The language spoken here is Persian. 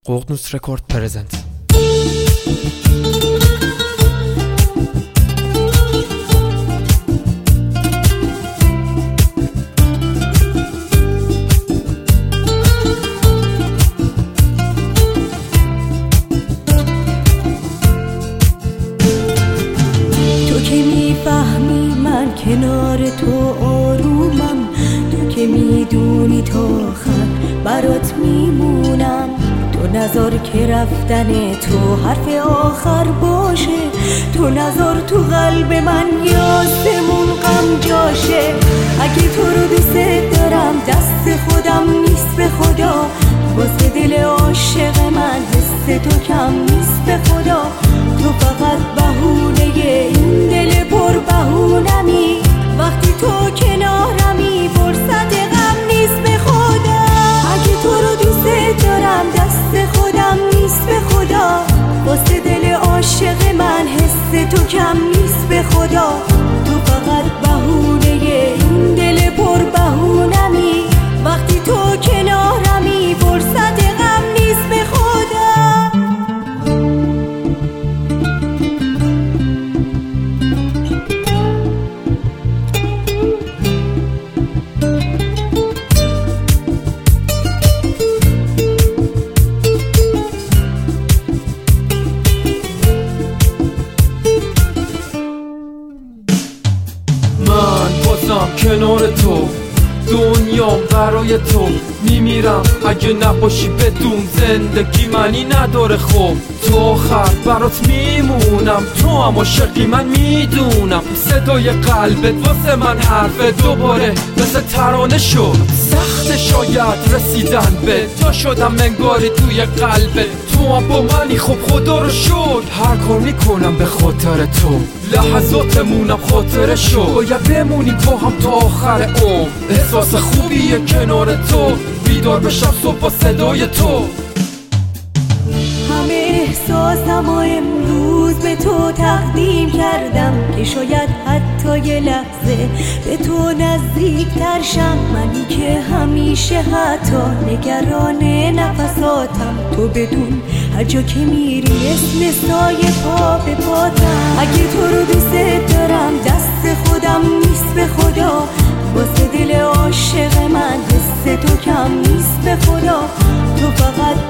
ققنوس رکورد پرزنت. تو که میفهمی من کنار تو آرومم، تو که میدونی تا آخر برات میمونم. تو نذار که رفتن تو حرف آخر باشه، تو نذار تو قلب من یاسمون غم جاشه. اگه تو رو دوست دارم دست خودم نیست به خدا، واسه دل عاشق من حس تو کم نیست به خدا. تو فقط بهونه این دل پر بهونمی، وقتی تو کنارمی فرصت غم نیست به خدا. اگه تو رو دوست دارم دست خودم نیست به خدا، واسه دل عاشق من حس تو کم نیست به خدا. تو فقط بهونه این دل پر بهونمی، وقتی تو کنارمی فرصت غم نیست به خدا. کنار تو دنیام برای تو میمیرم، اگه نباشی بدون زندگی معنی نداره. خب تو آخر برات میمونم، تو هم عاشقی من میدونم. صدای قلبت واسه من حرف دوباره مثل ترانه شد. سخت شاید رسیدن به تو، شدم انگاری توی قلبت. تو هم با منی خب خدا رو شد، هر کار میکنم به خاطر تو. لحظاتمونم خاطره شد، باید بمونی با هم تا آخر عمر. احساس خوبیه کنار تو، بیدار بشم صبح با صدای تو. همه احساسم و امروز به تو تقدیم کردم، که شاید حتی یه لحظه به تو نزدیک تر شم. منی که همیشه حتی نگران نفساتم، تو بدون هر جا که میری مثل سایه پا به پاتم. اگه تو رو دوست دارم دست خودم نیست به خدا، واسه دل عاشق من حس تو کم نیست به خدا. تو فقط